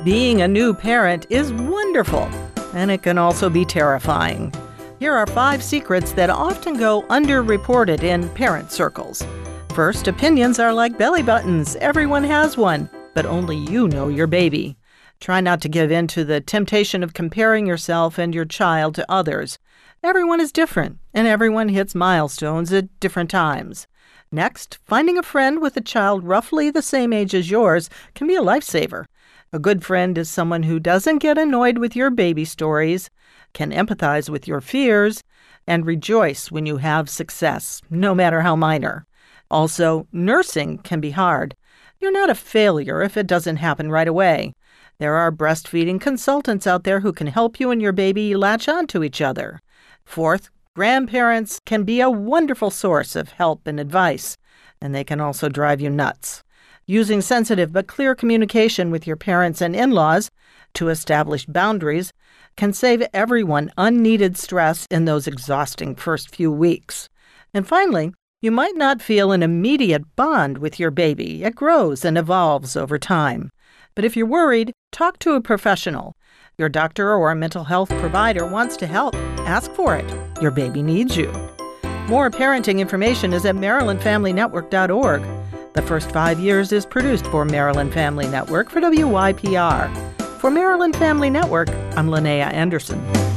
Being a new parent is wonderful, and it can also be terrifying. Here are 5 secrets that often go underreported in parent circles. First, opinions are like belly buttons. Everyone has one, but only you know your baby. Try not to give in to the temptation of comparing yourself and your child to others. Everyone is different, and everyone hits milestones at different times. Next, finding a friend with a child roughly the same age as yours can be a lifesaver. A good friend is someone who doesn't get annoyed with your baby stories, can empathize with your fears, and rejoice when you have success, no matter how minor. Also, nursing can be hard. You're not a failure if it doesn't happen right away. There are breastfeeding consultants out there who can help you and your baby latch on to each other. Fourth, grandparents can be a wonderful source of help and advice, and they can also drive you nuts. Using sensitive but clear communication with your parents and in-laws to establish boundaries can save everyone unneeded stress in those exhausting first few weeks. And finally, you might not feel an immediate bond with your baby. It grows and evolves over time. But if you're worried, talk to a professional. Your doctor or a mental health provider wants to help. Ask for it. Your baby needs you. More parenting information is at MarylandFamilyNetwork.org. The First 5 Years is produced for Maryland Family Network for WYPR. For Maryland Family Network, I'm Linnea Anderson.